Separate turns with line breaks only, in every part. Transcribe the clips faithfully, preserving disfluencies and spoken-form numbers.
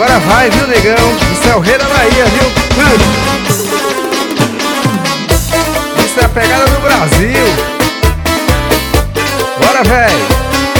Agora vai, viu, negão? Isso é o rei da Bahia, viu? Hum. Isso é a pegada do Brasil. Bora, véi.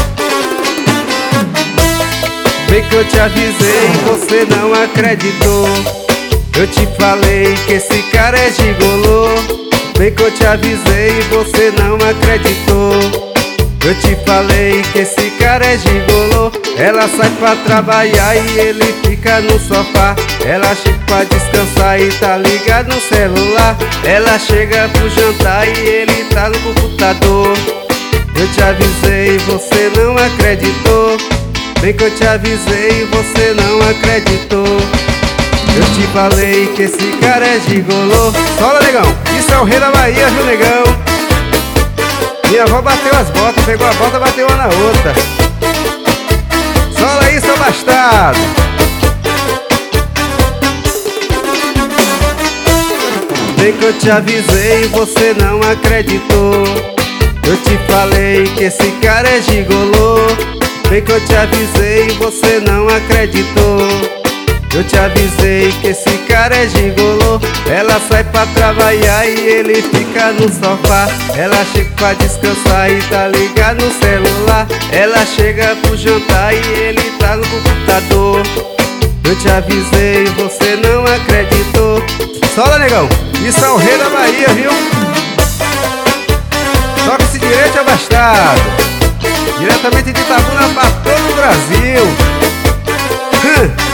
Bem que eu te avisei, você não acreditou. Eu te falei que esse cara é gigolô. Bem que eu te avisei, você não acreditou. Eu te falei que esse cara é gigolô. Ela sai pra trabalhar e ele fica no sofá. Ela chega pra descansar e tá ligado no celular. Ela chega pro jantar e ele tá no computador. Eu te avisei, você não acreditou. Bem que eu te avisei, você não acreditou. Eu te falei que esse cara é gigolô. Sola, negão, isso é o rei da Bahia, viu, negão? Minha avó bateu as botas, pegou a bota, bateu uma na outra. Sola aí, seu bastardo. Bem que eu te avisei, você não acreditou. Eu te falei que esse cara é gigolô. Bem que eu te avisei, você não acreditou. Eu te avisei que esse cara é gigolô. Ela sai pra trabalhar e ele fica no sofá. Ela chega pra descansar e tá ligado no celular. Ela chega pro jantar e ele tá no computador. Eu te avisei, você não acreditou. Sola, negão, isso é o rei da Bahia, viu? Toca esse direito, é bastardo. Diretamente de Itabuna pra todo o Brasil. Hum.